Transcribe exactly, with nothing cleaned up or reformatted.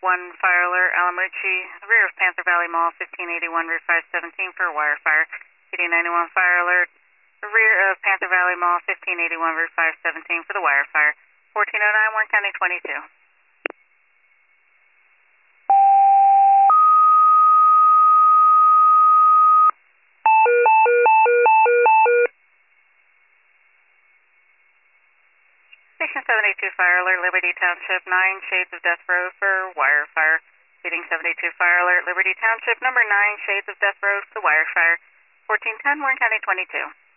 one Fire Alert, Alamucci, rear of Panther Valley Mall, fifteen eighty-one, Route five seventeen for a wire fire. P D ninety-one Fire Alert, rear of Panther Valley Mall, fifteen eighty-one, Route five seventeen for the wire fire. fourteen oh nine, Warren County twenty-two. Station seven eighty-two Fire Alert, Liberty Township, nine Shades of Death Road for wire fire. Reading seven eighty-two Fire Alert, Liberty Township, number nine Shades of Death Road for the wire fire. fourteen ten, Warren County twenty-two.